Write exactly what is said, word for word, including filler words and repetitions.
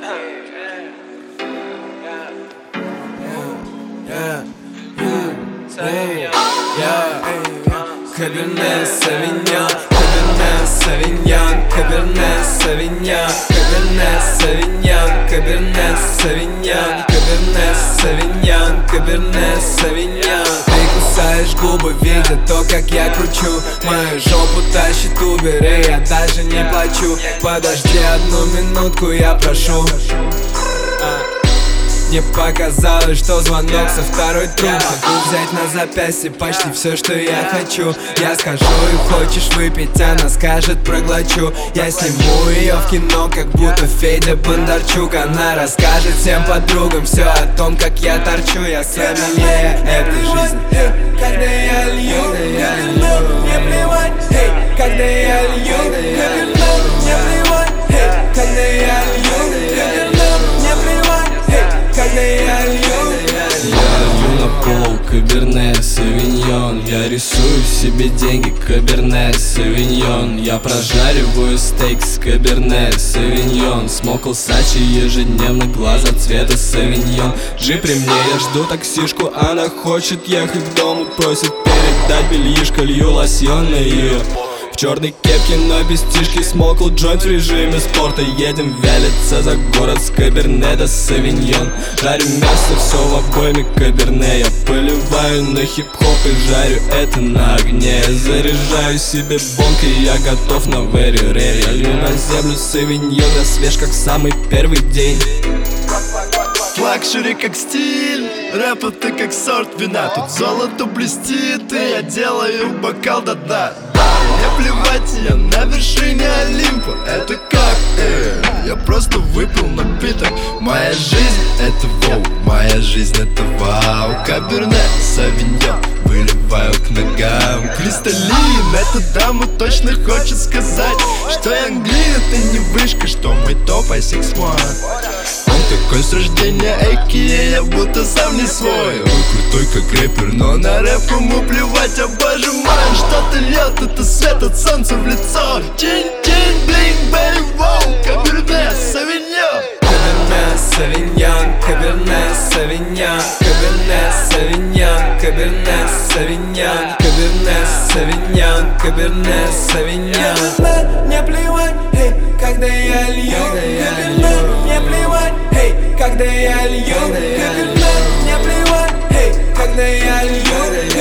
Cabernet Sauvignon, Cabernet Sauvignon, Cabernet Sauvignon, Cabernet Sauvignon, Cabernet Sauvignon, Cabernet Sauvignon, Cabernet Sauvignon. Ты кусаешь губы, видя то, как я кручу. Мою жопу тащит Убер, и я даже не плачу. Подожди одну минутку, я прошу. Мне показалось, что звонок со второй трубки. Могу взять на запястье почти все, что я хочу. Я скажу, и хочешь выпить, она скажет, проглочу. Я сниму ее в кино, как будто Федя Бондарчук. Она расскажет всем подругам все о том, как я торчу. Я сомелье этой жизни. Когда я лью, мне плевать. Когда я лью, мне плевать. Когда я лью, мне плевать. Когда я лью, я лью на пол Каберне Савиньон. Я рисую себе деньги Каберне Савиньон. Я прожариваю стейк с Каберне Савиньон. Смокл Сачи ежедневно, глаза цвета Савиньон. Джи при мне, я жду таксишку, она хочет ехать к дому. Просит передать бельишко, лью лосьон на ее. В черной кепке, но без тишки, смокл джойнт в режиме спорта. Едем вялиться за город с Каберне до Савиньон. Жарю мясо, все в обойме Каберне. Я поливаю на хип-хоп и жарю это на огне. Я заряжаю себе бонг, и я готов на very rare. Я лью на землю Савиньон, я свеж как самый первый день. Лакшери как стиль, рэп это как сорт вина. Тут золото блестит, и я делаю бокал до дна. Мне плевать, я на вершине Олимпа. Это как, э, я просто выпил напиток. Моя жизнь это воу, моя жизнь это вау. Каберне Савиньон, выливаю к ногам. Кристаллин, эта дама точно хочет сказать, что я англия, это не вышка, что мой топ I six one. Он такой с рождения эйки, я будто сам не свой. Он крутой как рэпер, но на рэп ему плевать. А боже мой, что-то льет, это свет от солнца в лицо. Чин-чин, блинг, бэй, воу. Каберне Савиньон, Cabernet Sauvignon, Cabernet Sauvignon, Cabernet Sauvignon, Cabernet Sauvignon, Cabernet Sauvignon, Cabernet Sauvignon. Мне плевать, эй, когда я лью, Cabernet, мне плевать, эй, когда я лью, Cabernet, мне плевать, эй, когда я лью.